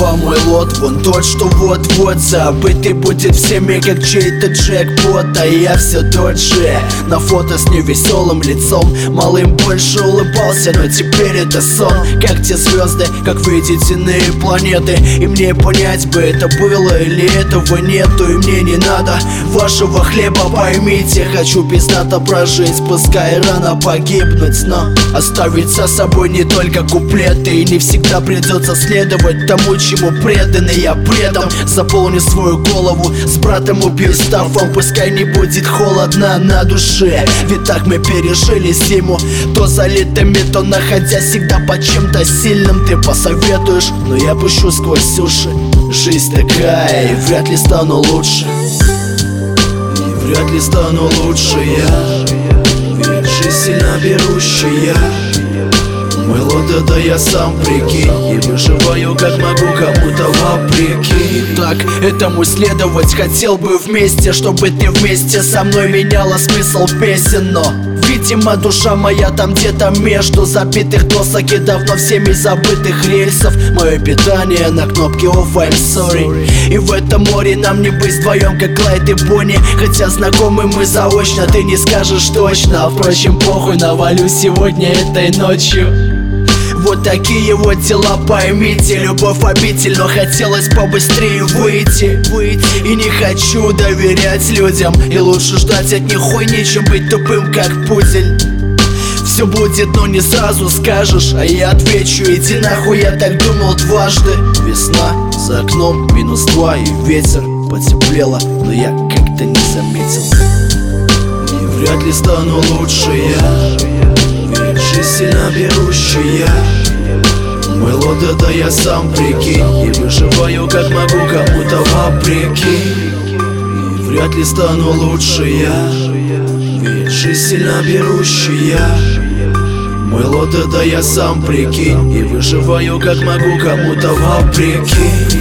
слова мой лот, вон тот, что вот-вот забытый будет всеми, как чей-то джекпот. А я все тот же, на фото с невеселым лицом. Малым больше улыбался, но теперь это сон. Как те звезды, как видеть иные планеты. И мне понять бы, это было или этого нету. И мне не надо вашего хлеба, поймите. Хочу пиздато прожить, пускай рано погибнуть, но оставить за собой не только куплеты. И не всегда придется следовать тому, чему преданы. Я предам, заполню свою голову с братом убью стафом. Пускай не будет холодно на душе, ведь так мы пережили зиму. То залитыми, то находясь всегда под чем-то сильным. Ты посоветуешь, но я пущу сквозь уши. Жизнь такая, и вряд ли стану лучше. И вряд ли стану лучше я, ведь жизнь сильно берущая. Мой лот это я сам, прикинь. И выживаю как могу, кому-то вопреки. Так, этому следовать хотел бы вместе, чтобы ты вместе со мной меняла смысл песен. Но, видимо, душа моя там где-то между забитых досок и давно всеми забытых рельсов. Мое питание на кнопке off, I'm sorry. И в этом море нам не быть вдвоем, как Клайд и Бонни. Хотя знакомы мы заочно, ты не скажешь точно. Впрочем, похуй, навалю сегодня этой ночью. Вот такие вот дела, поймите. Любовь обитель, но хотелось побыстрее выйти. И не хочу доверять людям, и лучше ждать от них хуйни, чем быть тупым, как пузель. Все будет, но не сразу скажешь, а я отвечу: иди нахуй, я так думал дважды. Весна за окном, -2 и ветер. Потеплело, но я как-то не заметил. И вряд ли стану лучше я, ведь жизнь сильно берущая. Мой лот это я сам, прикинь. И выживаю как могу, кому-то вопреки. И вряд ли стану лучше я, ведь жизнь сильно берущая. Мой лот это я сам, прикинь. И выживаю как могу, кому-то вопреки.